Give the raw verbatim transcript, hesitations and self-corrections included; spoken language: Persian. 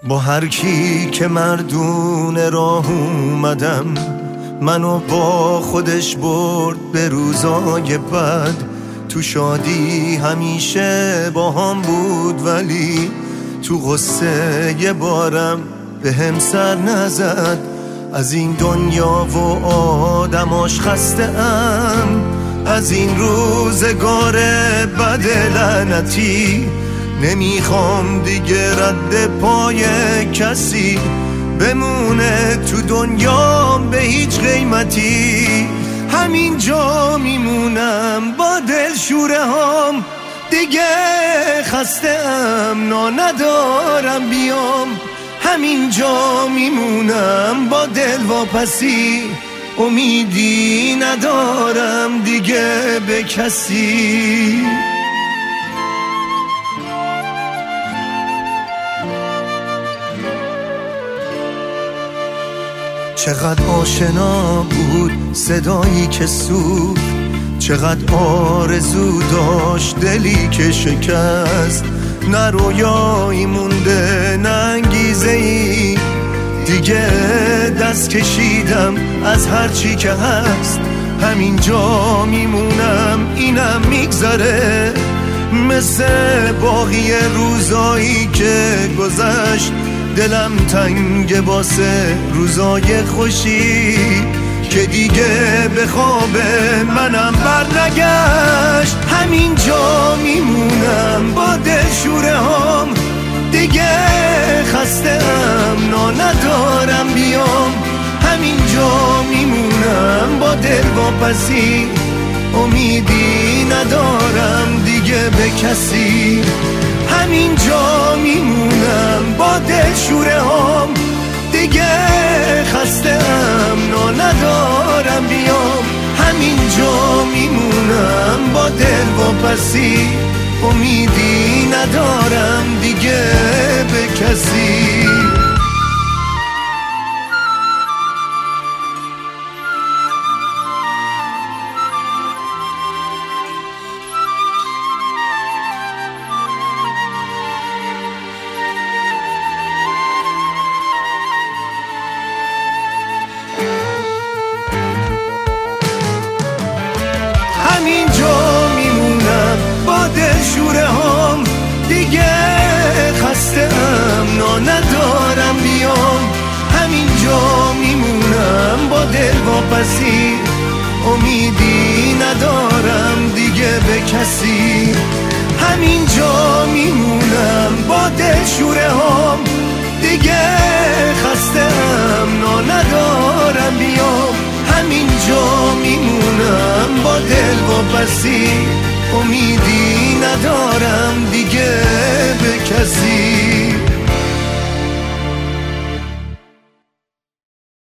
با هر کی که مردونه راه اومدم، منو با خودش برد به روزای بد. تو شادی همیشه با هم بود، ولی تو غصه یه بارم به هم سر نزد. از این دنیا و آدماش خسته ام، از این روزگار بد لعنتی. نمیخوام دیگه رد پای کسی بمونه تو دنیام به هیچ قیمتی. همینجا میمونم با دل شوره هام، دیگه خسته ام نا ندارم بیام. همینجا میمونم با دل واپسی، امیدی ندارم دیگه به کسی. چقدر آشنا بود صدایی که سوخت، چقدر آرزو داشت دلی که شکست. نه رویایی مونده نه انگیزه‌ای، دیگه دست کشیدم از هرچی که هست. همینجا میمونم اینم میگذره، مثل باقی روزایی که گذشت. دلم تنگ واسه روزای خوشی که دیگه به خواب منم برنگشت. همینجا میمونم با دل شوره هام، دیگه خسته ام نا ندارم بیام. همینجا میمونم با دل واپسی، امیدی ندارم دیگه به کسی. همینجا میمونم با دل شوره هام، دیگه خسته ام نا ندارم بیام. همینجا میمونم با دل واپسی، امیدی ندارم دیگه به کسی. همینجا میمونم با دل شوره هام، دیگه خسته ام نا ندارم بیام. همینجا میمونم با دل واپسی، امیدی ندارم دیگه به کسی. همینجا میمونم با دل شوره هام، دیگه خسته ام نا ندارم بیام. همینجا میمونم با دل واپسی، امیدی ندارم دیگه به کسی.